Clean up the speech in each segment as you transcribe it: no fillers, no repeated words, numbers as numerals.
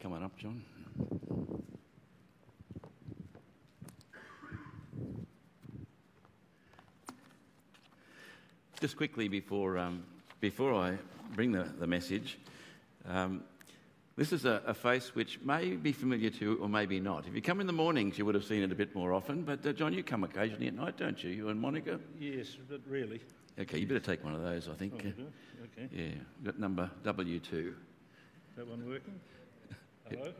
Come on up, John. Just quickly before I bring the message, this is a face which may be familiar to you or maybe not. If you come in the mornings, you would have seen it a bit more often. But John, you come occasionally at night, don't you? You and Monica? Yes, but really. Okay, you better take one of those, I think. Oh, you do? Okay. Yeah, got number W2. Is that one working? Hello?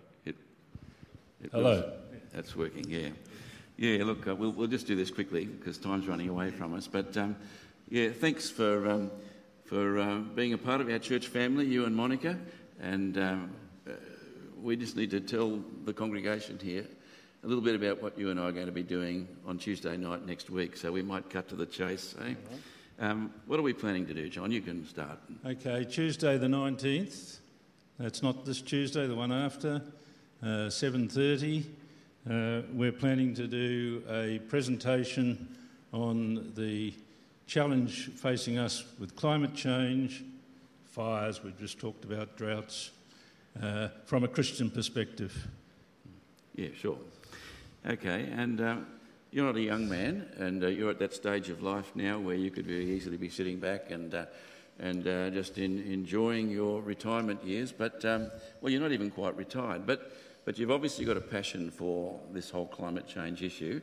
Hello. That's working, yeah. Yeah, look, we'll just do this quickly because time's running away from us. But yeah, thanks for being a part of our church family, you and Monica. And we just need to tell the congregation here a little bit about what you and I are going to be doing on Tuesday night next week. So we might cut to the chase, eh? What are we planning to do, John? You can start. Okay, Tuesday the 19th. That's not this Tuesday, the one after, 7:30. We're planning to do a presentation on the challenge facing us with climate change, fires, we've just talked about, droughts, from a Christian perspective. Yeah, sure. Okay, and you're not a young man, and you're at that stage of life now where you could very easily be sitting back and just enjoying your retirement years. But well, you're not even quite retired, but you've obviously got a passion for this whole climate change issue.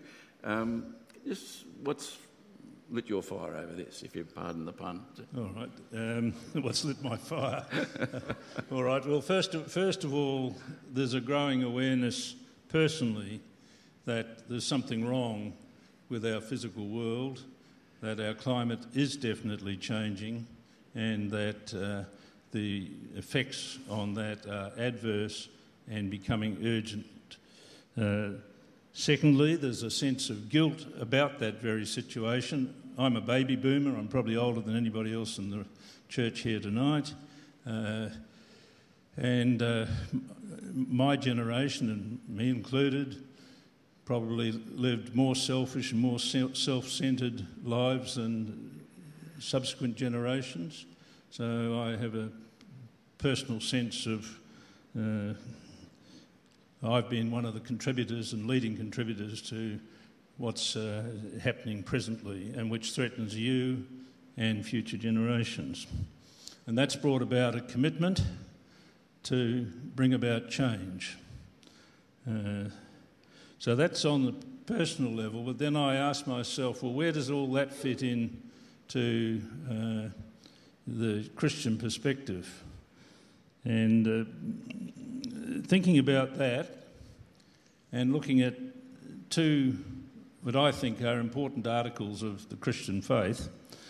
Just what's lit your fire over this, if you pardon the pun? All right. What's lit my fire? All right. Well, first of all, there's a growing awareness personally that there's something wrong with our physical world, that our climate is definitely changing, and that the effects on that are adverse and becoming urgent. Secondly, there's a sense of guilt about that very situation. I'm a baby boomer. I'm probably older than anybody else in the church here tonight. And my generation, and me included, probably lived more selfish and more self-centred lives than subsequent generations. So I have a personal sense of I've been one of the contributors and leading contributors to what's happening presently and which threatens you and future generations. And that's brought about a commitment to bring about change. So that's on the personal level, but then I ask myself, well, where does all that fit in to the Christian perspective? And thinking about that and looking at two what I think are important articles of the Christian faith.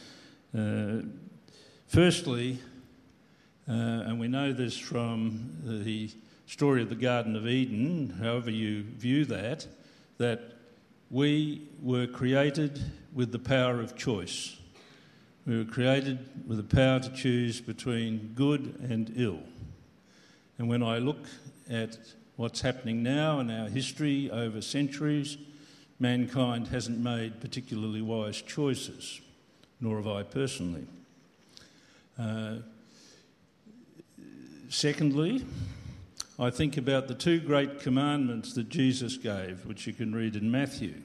Firstly, and we know this from the story of the Garden of Eden, however you view that we were created with the power of choice. We were created with the power to choose between good and ill. And when I look at what's happening now in our history over centuries, mankind hasn't made particularly wise choices, nor have I personally. Secondly, I think about the two great commandments that Jesus gave, which you can read in Matthew.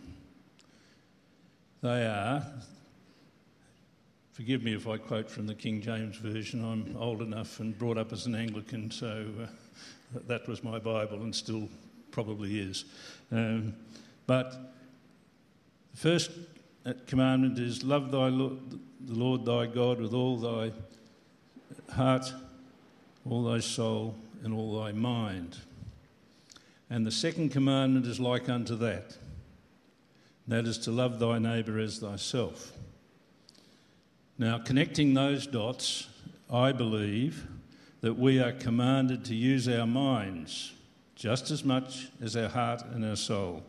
They are, forgive me if I quote from the King James Version, I'm old enough and brought up as an Anglican, so that was my Bible and still probably is. But the first commandment is, love the Lord thy God with all thy heart, all thy soul, and all thy mind. And the second commandment is like unto that. That is to love thy neighbour as thyself. Now, connecting those dots, I believe that we are commanded to use our minds just as much as our heart and our soul.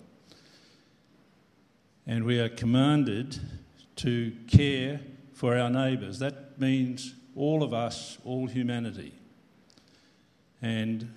And we are commanded to care for our neighbours. That means all of us, all humanity. And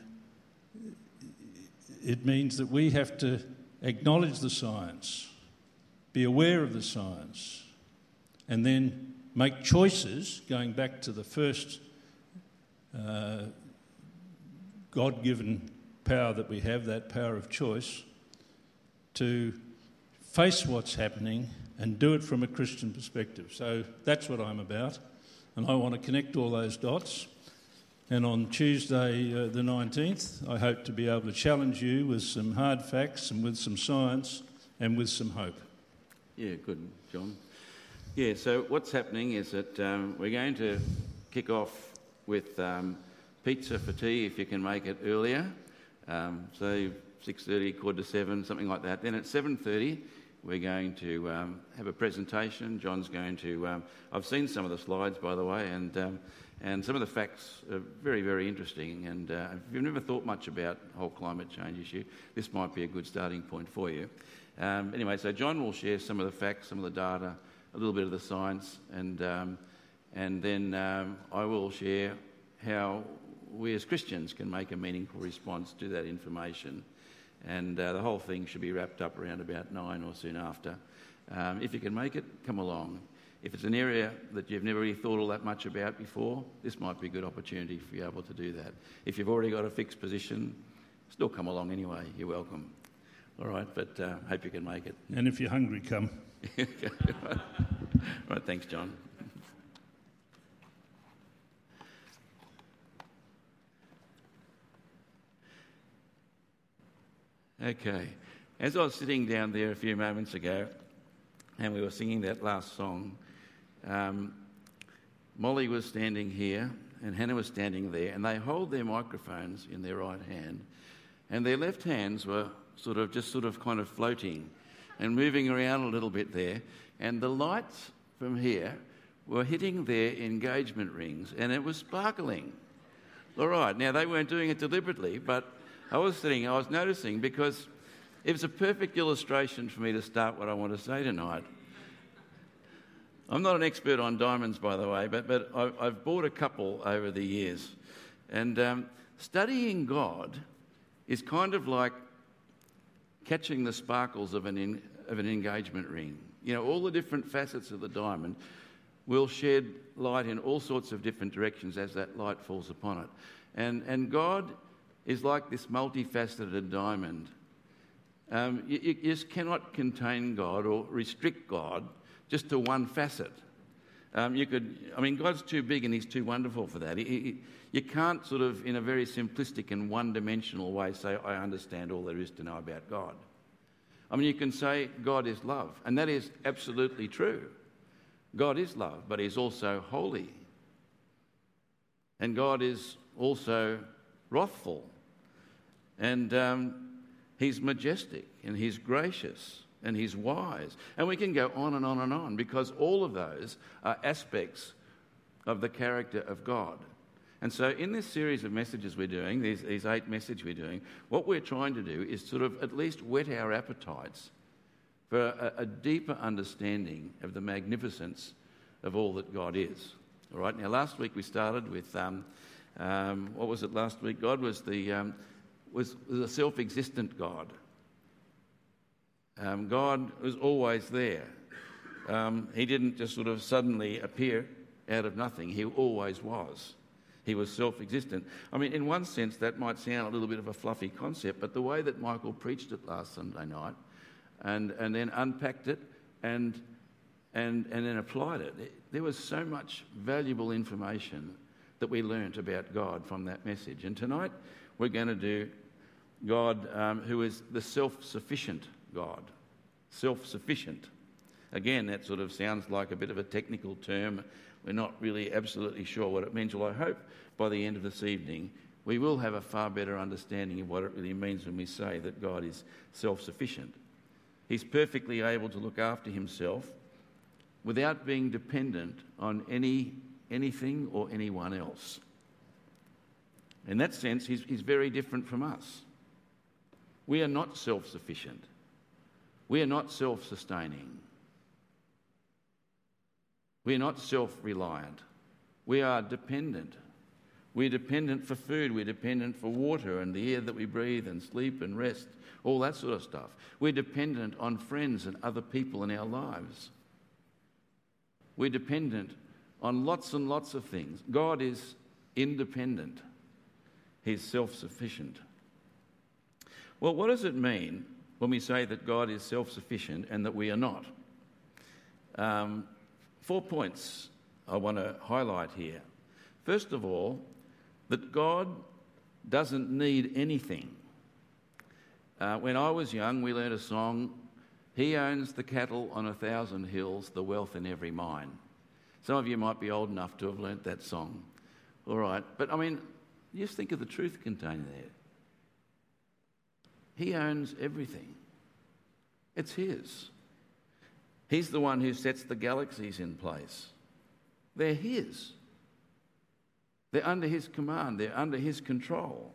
it means that we have to acknowledge the science, be aware of the science, and then make choices, going back to the first God-given power that we have, that power of choice, to face what's happening and do it from a Christian perspective. So that's what I'm about, and I want to connect all those dots. And on Tuesday the 19th, I hope to be able to challenge you with some hard facts and with some science and with some hope. Yeah, good, John. Yeah, so what's happening is that we're going to kick off with pizza for tea, if you can make it earlier. So 6:30, 6:45, something like that. Then at 7:30, we're going to have a presentation. John's going to... I've seen some of the slides, by the way, and some of the facts are very, very interesting. And if you've never thought much about the whole climate change issue, this might be a good starting point for you. Anyway, so John will share some of the facts, some of the data, a little bit of the science, and then I will share how we as Christians can make a meaningful response to that information. And the whole thing should be wrapped up around about 9 or soon after. If you can make it, come along. If it's an area that you've never really thought all that much about before, this might be a good opportunity for you able to do that. If you've already got a fixed position, still come along anyway. You're welcome. All right, but hope you can make it. And if you're hungry, come. Right, thanks, John. Okay, as I was sitting down there a few moments ago and we were singing that last song, Molly was standing here and Hannah was standing there, and they hold their microphones in their right hand and their left hands were sort of kind of floating and moving around a little bit there, and the lights from here were hitting their engagement rings and it was sparkling. All right, now they weren't doing it deliberately, but I was noticing, because it was a perfect illustration for me to start what I want to say tonight. I'm not an expert on diamonds, by the way, but I've bought a couple over the years. And studying God is kind of like catching the sparkles of an engagement ring. You know, all the different facets of the diamond will shed light in all sorts of different directions as that light falls upon it. And God is like this multifaceted diamond. You just cannot contain God or restrict God just to one facet. God's too big and he's too wonderful for that. You can't sort of, in a very simplistic and one-dimensional way, say, I understand all there is to know about God. I mean, you can say God is love, and that is absolutely true. God is love, but he's also holy. And God is also wrathful. And he's majestic, and he's gracious, and he's wise. And we can go on and on and on, because all of those are aspects of the character of God. And so in this series of messages we're doing, these 8 messages we're doing, what we're trying to do is sort of at least whet our appetites for a deeper understanding of the magnificence of all that God is. All right, now last week we started with, what was it last week? God was was a self-existent God. God was always there. He didn't just sort of suddenly appear out of nothing. He always was. He was self-existent. I mean, in one sense, that might sound a little bit of a fluffy concept, but the way that Michael preached it last Sunday night and then unpacked it and then applied it, there was so much valuable information that we learnt about God from that message. And tonight we're going to do God who is the self-sufficient God. Self-sufficient. Again, that sort of sounds like a bit of a technical term. We're not really absolutely sure what it means. Well, I hope by the end of this evening we will have a far better understanding of what it really means when we say that God is self-sufficient. He's perfectly able to look after himself without being dependent on anything or anyone else. In that sense, he's very different from us. We are not self-sufficient. We are not self-sustaining. We are not self-reliant. We are dependent. We're dependent for food. We're dependent for water and the air that we breathe and sleep and rest, all that sort of stuff. We're dependent on friends and other people in our lives. We're dependent on lots and lots of things. God is independent. He's self-sufficient. Well, what does it mean when we say that God is self-sufficient and that we are not? 4 points I want to highlight here. First of all, that God doesn't need anything. When I was young, we learned a song, "He owns the cattle on 1,000 hills, the wealth in every mine." Some of you might be old enough to have learnt that song. All right, but I mean, just think of the truth contained there. He owns everything. It's his. He's the one who sets the galaxies in place. They're his. They're under his command. They're under his control.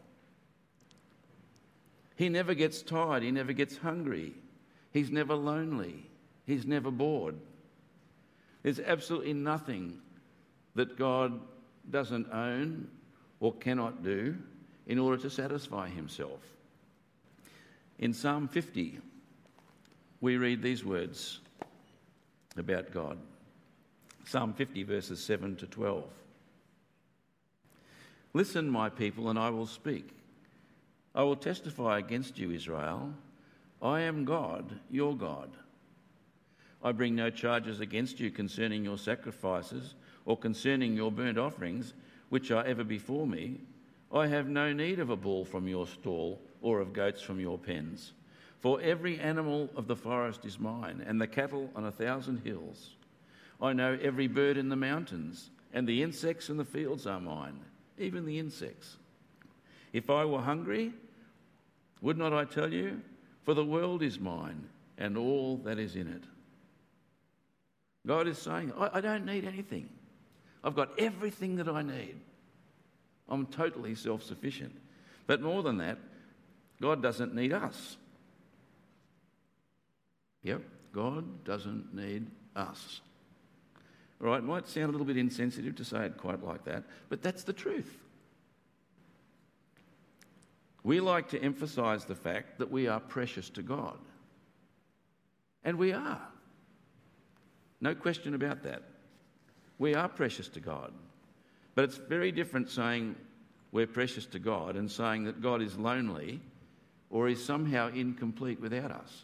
He never gets tired. He never gets hungry. He's never lonely. He's never bored. There's absolutely nothing that God doesn't own or cannot do in order to satisfy himself. In Psalm 50, we read these words about God. Psalm 50, verses 7 to 12. "Listen, my people, and I will speak. I will testify against you, Israel. I am God, your God. I bring no charges against you concerning your sacrifices or concerning your burnt offerings, which are ever before me. I have no need of a bull from your stall or of goats from your pens. For every animal of the forest is mine, and the cattle on 1,000 hills. I know every bird in the mountains, and the insects in the fields are mine, even the insects. If I were hungry, would not I tell you? For the world is mine, and all that is in it." God is saying, I don't need anything. I've got everything that I need. I'm totally self-sufficient. But more than that, God doesn't need us. Yep, God doesn't need us. All right, it might sound a little bit insensitive to say it quite like that, but that's the truth. We like to emphasise the fact that we are precious to God. And we are. No question about that. We are precious to God. But it's very different saying we're precious to God and saying that God is lonely or is somehow incomplete without us.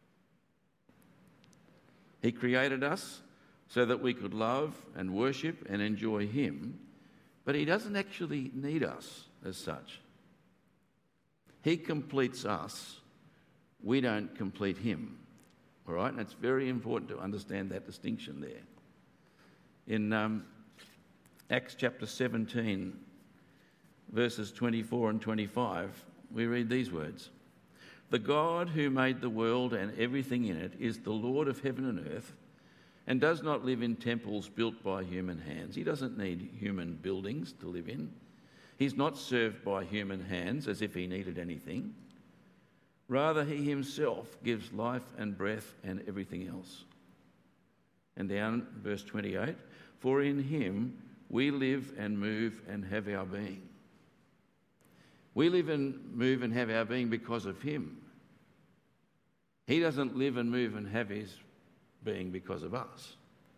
He created us so that we could love and worship and enjoy him, but he doesn't actually need us as such. He completes us. We don't complete him. All right? And it's very important to understand that distinction there. In Acts chapter 17, verses 24 and 25, we read these words. "The God who made the world and everything in it is the Lord of heaven and earth and does not live in temples built by human hands." He doesn't need human buildings to live in. He's not served by human hands as if he needed anything. Rather, he himself gives life and breath and everything else. And down verse 28, "For in him we live and move and have our being." We live and move and have our being because of him. He doesn't live and move and have his being because of us.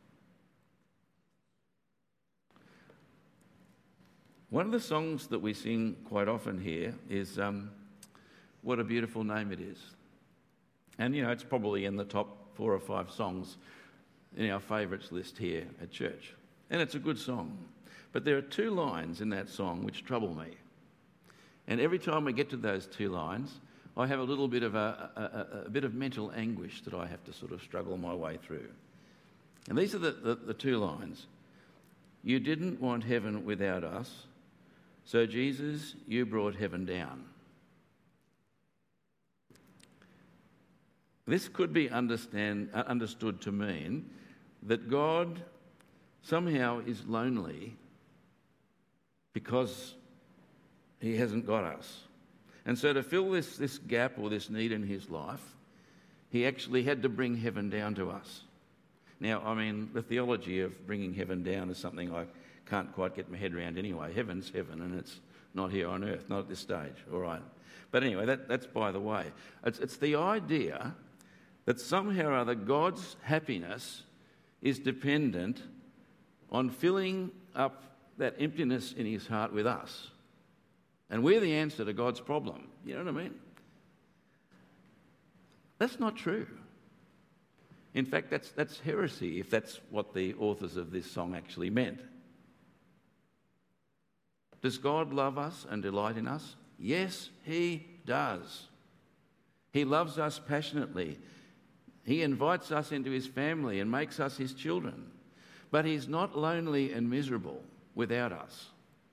One of the songs that we sing quite often here is "What a Beautiful Name It Is." And, it's probably in the top 4 or 5 songs in our favourites list here at church. And it's a good song. But there are 2 lines in that song which trouble me. And every time we get to those 2 lines, I have a little bit of a bit of mental anguish that I have to sort of struggle my way through. And these are the 2 lines. "You didn't want heaven without us, so Jesus, you brought heaven down." This could be understood to mean that God somehow is lonely because he hasn't got us. And so to fill this gap or this need in his life, he actually had to bring heaven down to us. Now, the theology of bringing heaven down is something I can't quite get my head around anyway. Heaven's heaven, and it's not here on earth, not at this stage, all right? But anyway, that's by the way. It's the idea that somehow or other God's happiness is dependent on filling up that emptiness in his heart with us. And we're the answer to God's problem. You know what I mean? That's not true. In fact, that's heresy, if that's what the authors of this song actually meant. Does God love us and delight in us? Yes, he does. He loves us passionately. He invites us into his family and makes us his children. But he's not lonely and miserable without us.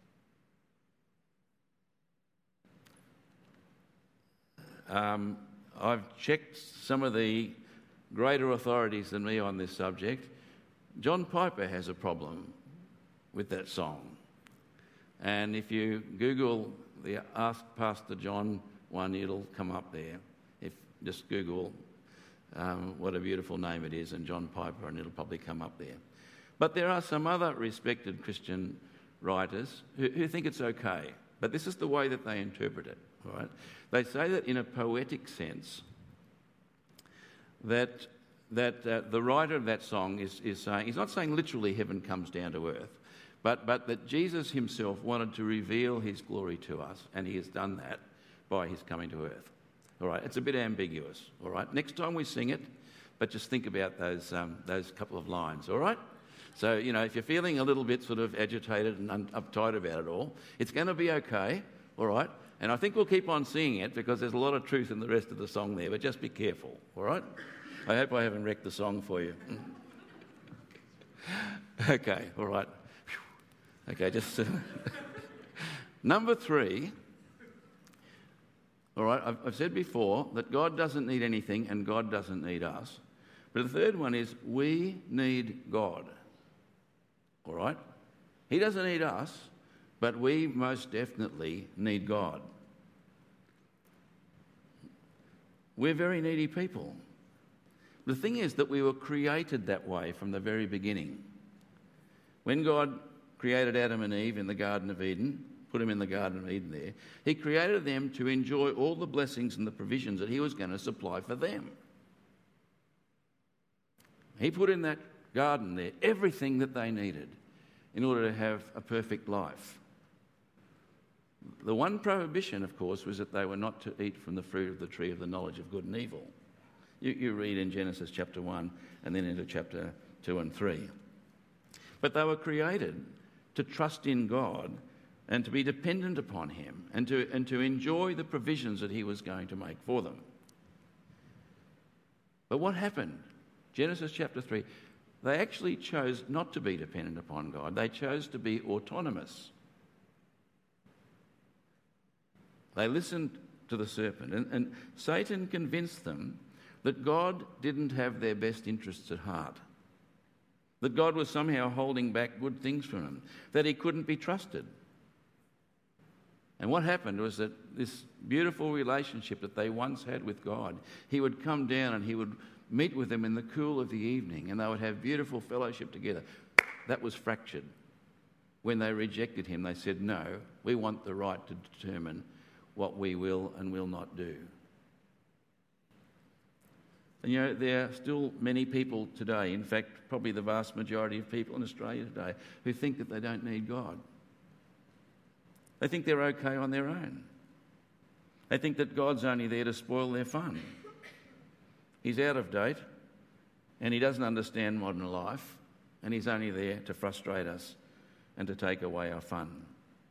I've checked some of the greater authorities than me on this subject. John Piper has a problem with that song. And if you Google the Ask Pastor John one, it'll come up there. If just Google what a beautiful name it is and John Piper, and it'll probably come up there. But there are some other respected Christian writers who think it's okay. But this is the way that they interpret it. All right? They say that in a poetic sense, that the writer of that song is saying, he's not saying literally heaven comes down to earth, but that Jesus himself wanted to reveal his glory to us, and he has done that by his coming to earth. All right, it's a bit ambiguous. All right, next time we sing it, but just think about those couple of lines. All right. So, if you're feeling a little bit sort of agitated and uptight about it all, it's going to be okay, all right? And I think we'll keep on singing it because there's a lot of truth in the rest of the song there, but just be careful, all right? I hope I haven't wrecked the song for you. Okay, all right. Okay, just... Number 3, all right, I've said before that God doesn't need anything and God doesn't need us. But the third one is we need God. All right? He doesn't need us, but we most definitely need God. We're very needy people. The thing is that we were created that way from the very beginning. When God created Adam and Eve in the Garden of Eden, put them in the Garden of Eden there, he created them to enjoy all the blessings and the provisions that he was going to supply for them. He put in that garden there everything that they needed in order to have a perfect life. The one prohibition, of course, was that they were not to eat from the fruit of the tree of the knowledge of good and evil. You read in Genesis chapter 1 and then into chapter 2 and 3. But they were created to trust in God and to be dependent upon him and to enjoy the provisions that he was going to make for them. But what happened? Genesis chapter 3, they actually chose not to be dependent upon God. They chose to be autonomous. They listened to the serpent, and Satan convinced them that God didn't have their best interests at heart, that God was somehow holding back good things from them, that he couldn't be trusted. And what happened was that this beautiful relationship that they once had with God, he would come down and he would meet with them in the cool of the evening, and they would have beautiful fellowship together. That was fractured. When they rejected him, they said, no, we want the right to determine what we will and will not do. And there are still many people today, in fact, probably the vast majority of people in Australia today, who think that they don't need God. They think they're okay on their own. They think that God's only there to spoil their fun. He's out of date, and he doesn't understand modern life, and he's only there to frustrate us and to take away our fun.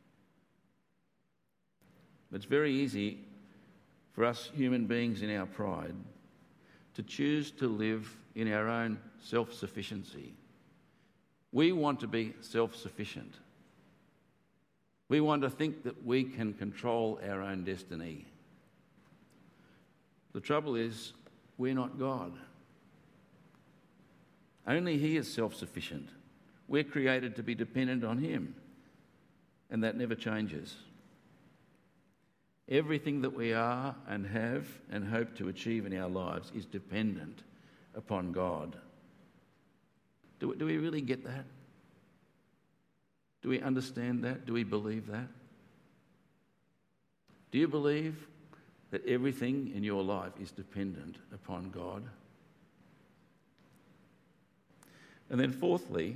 It's very easy for us human beings in our pride to choose to live in our own self-sufficiency. We want to be self-sufficient. We want to think that we can control our own destiny. The trouble is, we're not God. Only he is self-sufficient. We're created to be dependent on him, and that never changes. Everything that we are and have and hope to achieve in our lives is dependent upon God. Do we really get that? Do we understand that? Do we believe that? Do you believe that everything in your life is dependent upon God? And then fourthly,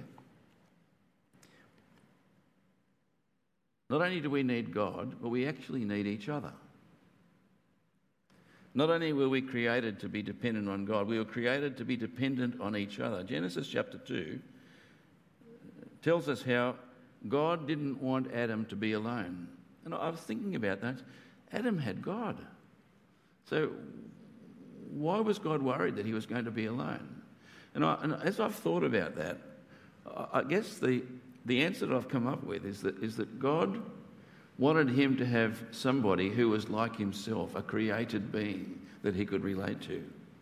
not only do we need God, but we actually need each other. Not only were we created to be dependent on God, we were created to be dependent on each other. Genesis chapter 2 tells us how God didn't want Adam to be alone. And I was thinking about that. Adam had God. So why was God worried that he was going to be alone? And as I've thought about that, I guess the answer that I've come up with is that God wanted him to have somebody who was like himself, a created being that he could relate to.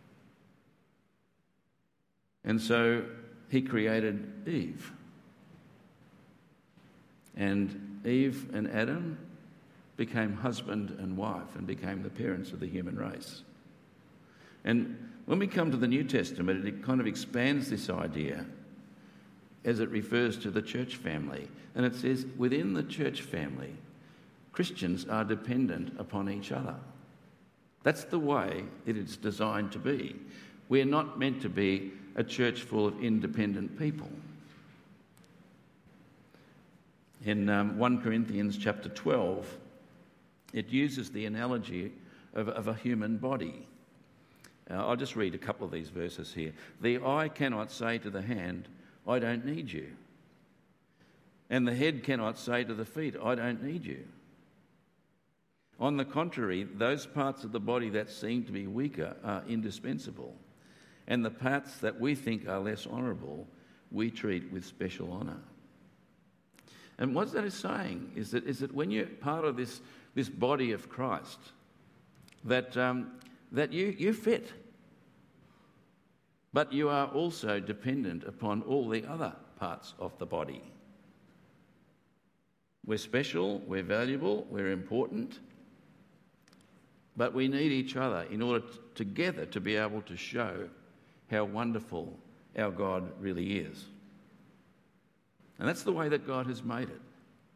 And so he created Eve. And Eve and Adam became husband and wife and became the parents of the human race. And when we come to the New Testament, it kind of expands this idea as it refers to the church family. And it says, within the church family, Christians are dependent upon each other. That's the way it is designed to be. We're not meant to be a church full of independent people. In 1 Corinthians chapter 12, it uses the analogy of a human body. I'll just read a couple of these verses here. The eye cannot say to the hand, I don't need you. And the head cannot say to the feet, I don't need you. On the contrary, those parts of the body that seem to be weaker are indispensable, and the parts that we think are less honourable, we treat with special honour. And what that is saying is that when you're part of this body of Christ, that you fit, but you are also dependent upon all the other parts of the body. We're special, we're valuable, we're important, but we need each other in order together to be able to show how wonderful our God really is. And that's the way that God has made it.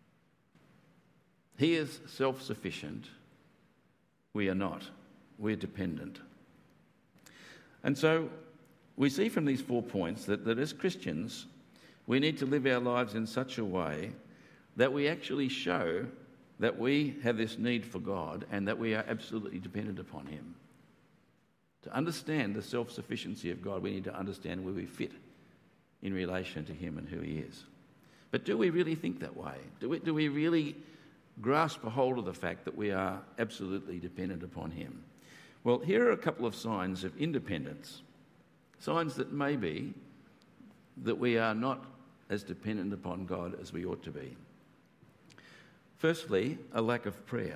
He is self-sufficient. We are not. We're dependent. And so we see from these 4 points that as Christians, we need to live our lives in such a way that we actually show that we have this need for God and that we are absolutely dependent upon him. To understand the self-sufficiency of God, we need to understand where we fit in relation to him and who he is. But do we really think that way? Do we really grasp a hold of the fact that we are absolutely dependent upon him? Well, here are a couple of signs of independence. Signs that may be that we are not as dependent upon God as we ought to be. Firstly, a lack of prayer.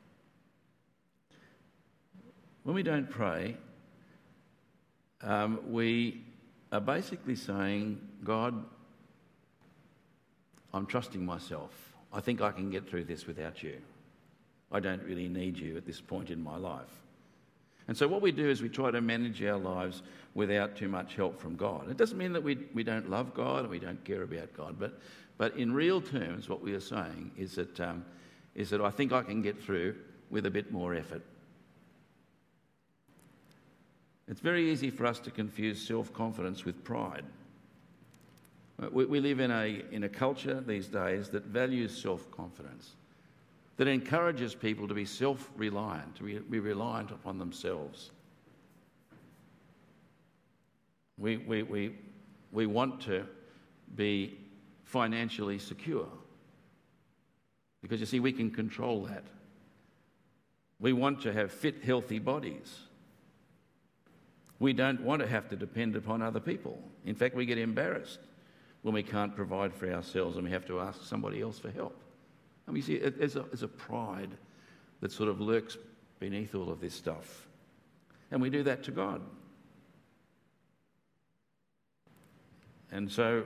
When we don't pray, we are basically saying, God, I'm trusting myself. I think I can get through this without you. I don't really need you at this point in my life. And so what we do is we try to manage our lives without too much help from God. It doesn't mean that we don't love God and we don't care about God, but in real terms, what we are saying is that I think I can get through with a bit more effort. It's very easy for us to confuse self-confidence with pride. We live in a culture these days that values self-confidence, that encourages people to be self-reliant, to be reliant upon themselves. We want to be financially secure because, you see, we can control that. We want to have fit, healthy bodies. We don't want to have to depend upon other people. In fact, we get embarrassed when we can't provide for ourselves and we have to ask somebody else for help. I mean, you see, there's a pride that sort of lurks beneath all of this stuff. And we do that to God. And so,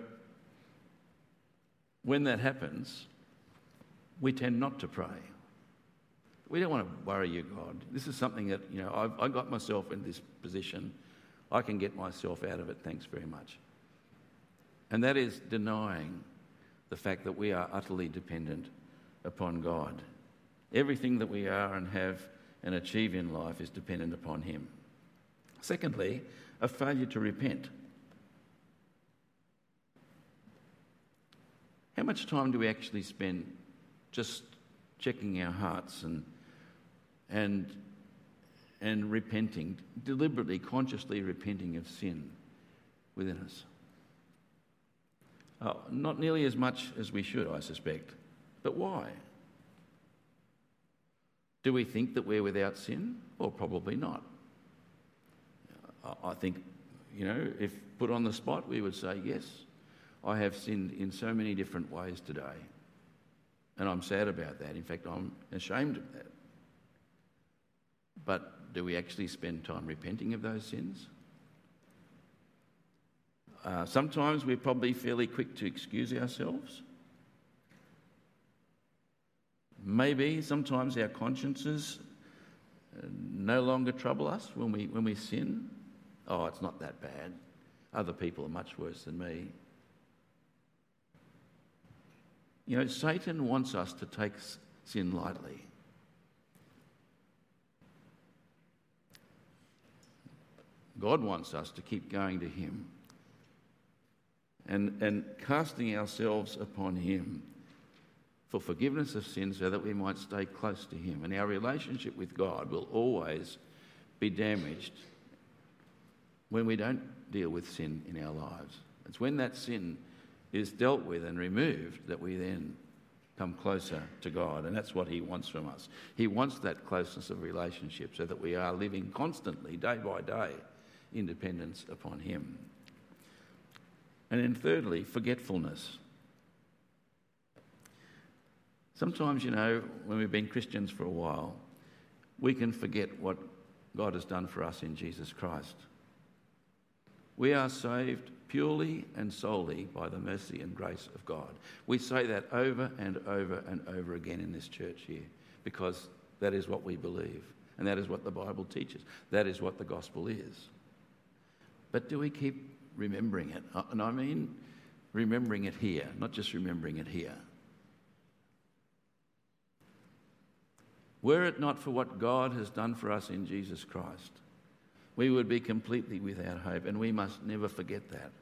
when that happens, we tend not to pray. We don't want to worry you, God. This is something that, I got myself in this position. I can get myself out of it, thanks very much. And that is denying the fact that we are utterly dependent upon God. Everything that we are and have and achieve in life is dependent upon him. Secondly, a failure to repent. How much time do we actually spend just checking our hearts and and repenting, deliberately, consciously repenting of sin within us. Not nearly as much as we should, I suspect. But why? Do we think that we're without sin? Well, probably not. I think, if put on the spot, we would say, yes, I have sinned in so many different ways today. And I'm sad about that. In fact, I'm ashamed of that. But do we actually spend time repenting of those sins? Sometimes we're probably fairly quick to excuse ourselves. Maybe sometimes our consciences no longer trouble us when we sin. Oh, it's not that bad. Other people are much worse than me. Satan wants us to take sin lightly. God wants us to keep going to him and casting ourselves upon him for forgiveness of sin so that we might stay close to him. And our relationship with God will always be damaged when we don't deal with sin in our lives. It's when that sin is dealt with and removed that we then come closer to God, and that's what he wants from us. He wants that closeness of relationship so that we are living constantly, day by day, in dependence upon him. And then thirdly, forgetfulness. Sometimes, when we've been Christians for a while, we can forget what God has done for us in Jesus Christ. We are saved purely and solely by the mercy and grace of God. We say that over and over and over again in this church here because that is what we believe and that is what the Bible teaches. That is what the gospel is. But do we keep remembering it? And I mean remembering it here, not just remembering it here. Were it not for what God has done for us in Jesus Christ, we would be completely without hope, and we must never forget that.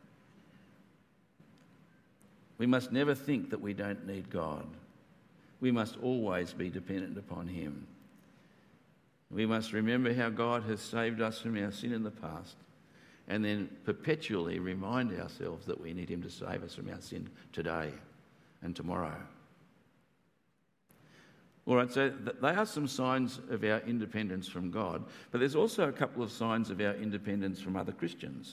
We must never think that we don't need God. We must always be dependent upon him. We must remember how God has saved us from our sin in the past, and then perpetually remind ourselves that we need him to save us from our sin today and tomorrow. All right, so they are some signs of our independence from God, but there's also a couple of signs of our independence from other Christians.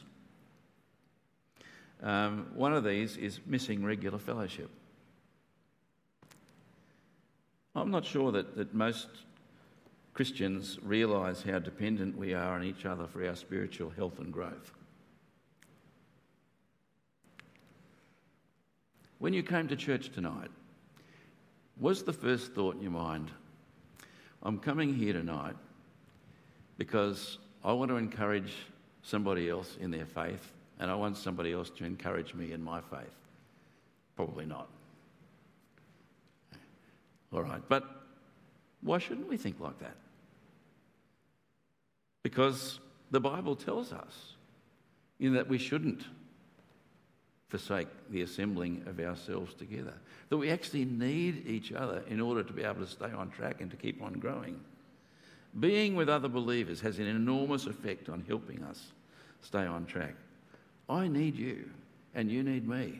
One of these is missing regular fellowship. I'm not sure that most Christians realise how dependent we are on each other for our spiritual health and growth. When you came to church tonight, was the first thought in your mind, I'm coming here tonight because I want to encourage somebody else in their faith and I want somebody else to encourage me in my faith? Probably not. All right, but why shouldn't we think like that? Because the Bible tells us that we shouldn't forsake the assembling of ourselves together, that we actually need each other in order to be able to stay on track and to keep on growing. Being with other believers has an enormous effect on helping us stay on track. I need you, and you need me.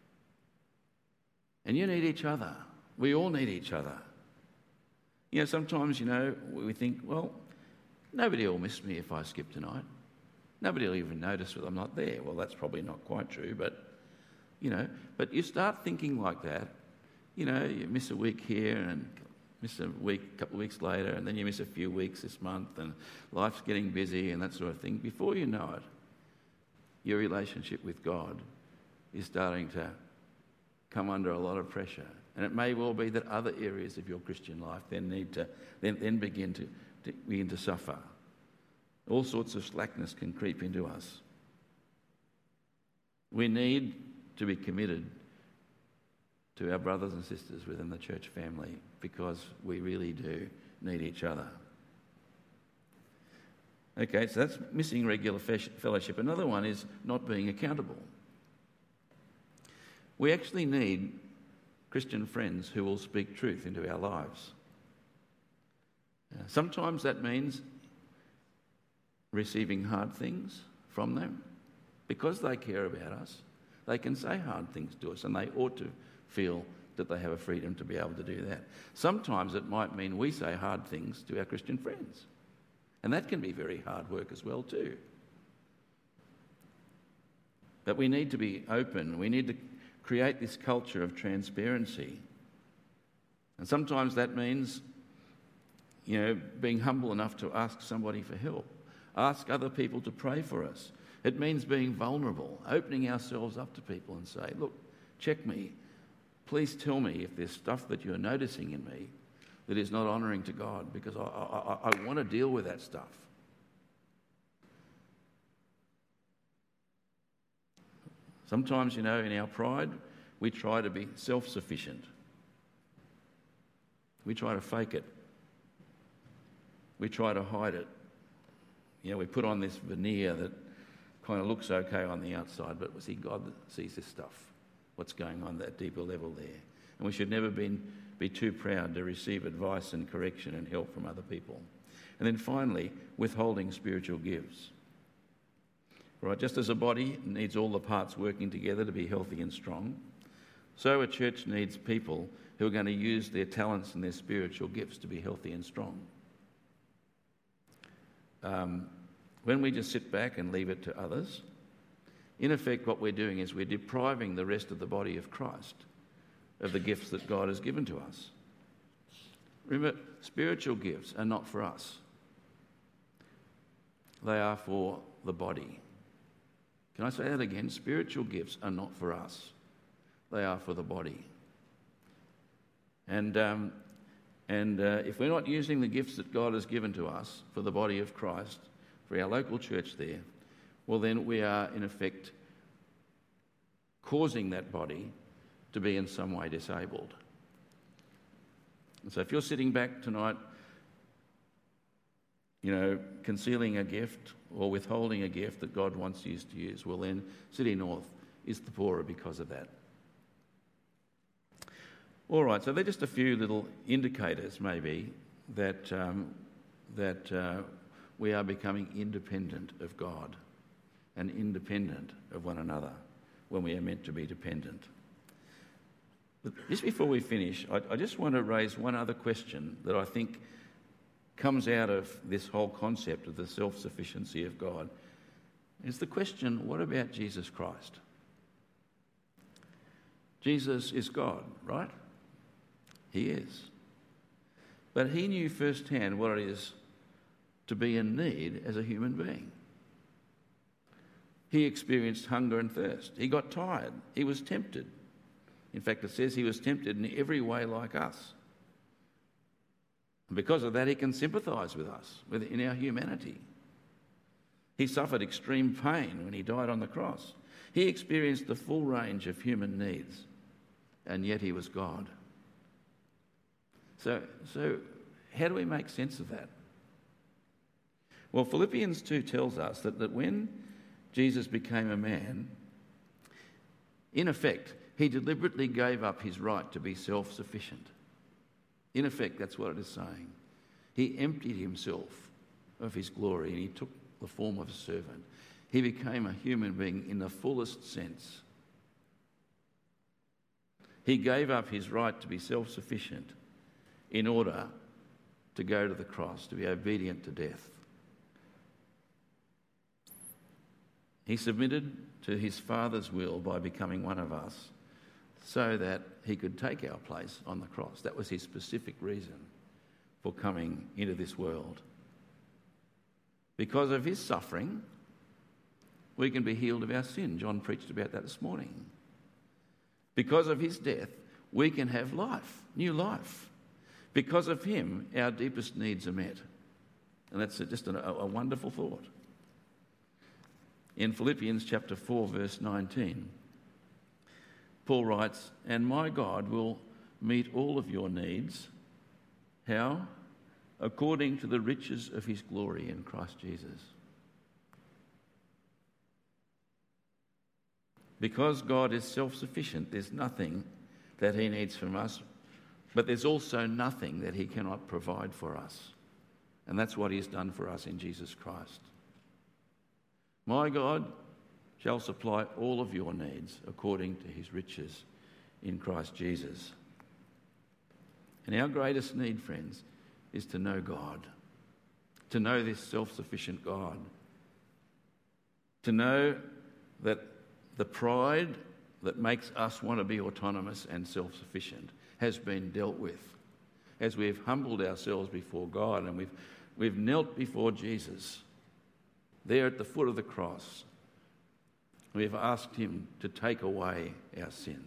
And you need each other. We all need each other. Sometimes, we think, well, nobody will miss me if I skip tonight. Nobody will even notice that I'm not there. Well, that's probably not quite true, but you start thinking like that. You miss a week here and miss a couple of weeks later, and then you miss a few weeks this month, and life's getting busy and that sort of thing. Before you know it, your relationship with God is starting to come under a lot of pressure. And it may well be that other areas of your Christian life then begin to suffer. All sorts of slackness can creep into us. We need to be committed to our brothers and sisters within the church family because we really do need each other. Okay, so that's missing regular fellowship. Another one is not being accountable. We actually need Christian friends who will speak truth into our lives. Sometimes that means receiving hard things from them. Because they care about us, they can say hard things to us, and they ought to feel that they have a freedom to be able to do that. Sometimes it might mean we say hard things to our Christian friends, and that can be very hard work as well too. But we need to be open. We need to create this culture of transparency. And sometimes that means, being humble enough to ask somebody for help, ask other people to pray for us. It means being vulnerable, opening ourselves up to people and say, look, check me. Please tell me if there's stuff that you're noticing in me that is not honouring to God, because I want to deal with that stuff. Sometimes, in our pride, we try to be self-sufficient. We try to fake it. We try to hide it. We put on this veneer that kind of looks okay on the outside, but God sees this stuff, what's going on at that deeper level there. And we should never be too proud to receive advice and correction and help from other people. And then finally, withholding spiritual gifts. Right, just as a body needs all the parts working together to be healthy and strong, so a church needs people who are going to use their talents and their spiritual gifts to be healthy and strong. When we just sit back and leave it to others, in effect what we're doing is we're depriving the rest of the body of Christ of the gifts that God has given to us. Remember, spiritual gifts are not for us. They are for the body. Can I say that again? Spiritual gifts are not for us. They are for the body. And if we're not using the gifts that God has given to us for the body of Christ, for our local church there, well then we are in effect causing that body to be in some way disabled. And so if you're sitting back tonight, concealing a gift or withholding a gift that God wants you to use, well then City North is the poorer because of that. All right, so they're just a few little indicators maybe that we are becoming independent of God and independent of one another when we are meant to be dependent. But just before we finish, I just want to raise one other question that I think comes out of this whole concept of the self-sufficiency of God. It's the question, what about Jesus Christ? Jesus is God, right? He is. But he knew firsthand what it is to be in need as a human being. He experienced hunger and thirst. He got tired. He was tempted. In fact, it says he was tempted in every way like us. And because of that, he can sympathise with us in our humanity. He suffered extreme pain when he died on the cross. He experienced the full range of human needs, and yet he was God. So how do we make sense of that? Well, Philippians 2 tells us that when Jesus became a man, in effect, he deliberately gave up his right to be self-sufficient. In effect, that's what it is saying. He emptied himself of his glory and he took the form of a servant. He became a human being in the fullest sense. He gave up his right to be self-sufficient in order to go to the cross, to be obedient to death. He submitted to his Father's will by becoming one of us so that he could take our place on the cross. That was his specific reason for coming into this world. Because of his suffering, we can be healed of our sin. John preached about that this morning. Because of his death, we can have life, new life. Because of him, our deepest needs are met. And that's just a wonderful thought. In Philippians chapter 4, verse 19, Paul writes, "And my God will meet all of your needs." How? According to the riches of his glory in Christ Jesus. Because God is self-sufficient, there's nothing that he needs from us, but there's also nothing that he cannot provide for us. And that's what he's done for us in Jesus Christ. My God shall supply all of your needs according to his riches in Christ Jesus. And our greatest need, friends, is to know God, to know this self-sufficient God, to know that the pride that makes us want to be autonomous and self-sufficient has been dealt with as we've humbled ourselves before God and we've knelt before Jesus there at the foot of the cross. We've asked him to take away our sin,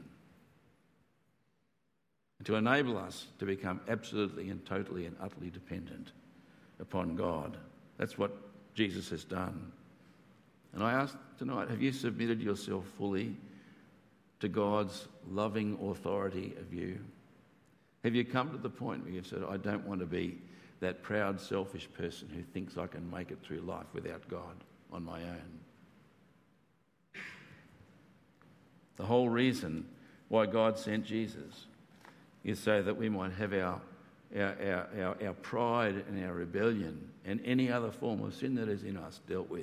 to enable us to become absolutely and totally and utterly dependent upon God. That's what Jesus has done. And I ask tonight, have you submitted yourself fully to God's loving authority of you? Have you come to the point where you've said, I don't want to be that proud, selfish person who thinks I can make it through life without God on my own? The whole reason why God sent Jesus is so that we might have our pride and our rebellion and any other form of sin that is in us dealt with.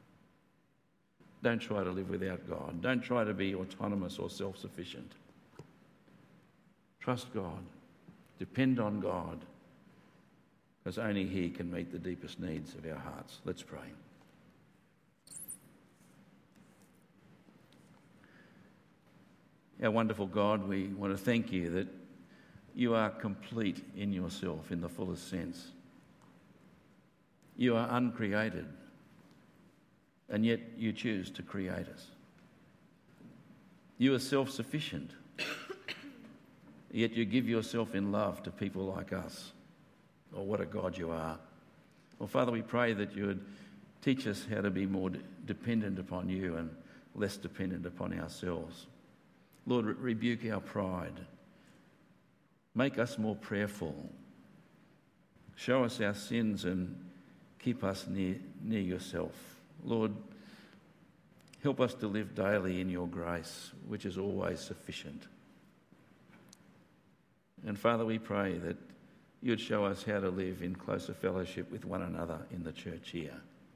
Don't try to live without God. Don't try to be autonomous or self-sufficient. Trust God. Depend on God, because only he can meet the deepest needs of our hearts. Let's pray. Our wonderful God, we want to thank you that you are complete in yourself in the fullest sense. You are uncreated, and yet you choose to create us. You are self-sufficient, yet you give yourself in love to people like us. Oh, what a God you are. Well, Father, we pray that you would teach us how to be more dependent upon you and less dependent upon ourselves. Lord, rebuke our pride. Make us more prayerful. Show us our sins and keep us near yourself. Lord, help us to live daily in your grace, which is always sufficient. And Father, we pray that you would show us how to live in closer fellowship with one another in the church here.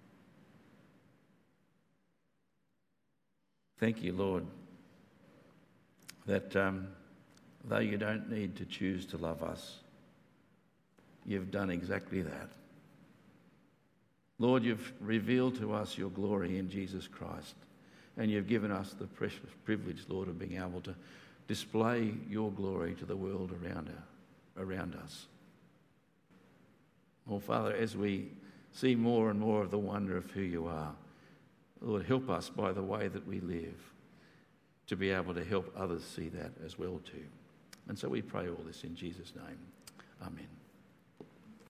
Thank you, Lord, that though you don't need to choose to love us, you've done exactly that. Lord, you've revealed to us your glory in Jesus Christ, and you've given us the precious privilege, Lord, of being able to display your glory to the world around us. Oh, Father, as we see more and more of the wonder of who you are, Lord, help us by the way that we live to be able to help others see that as well too. And so we pray all this in Jesus' name. Amen.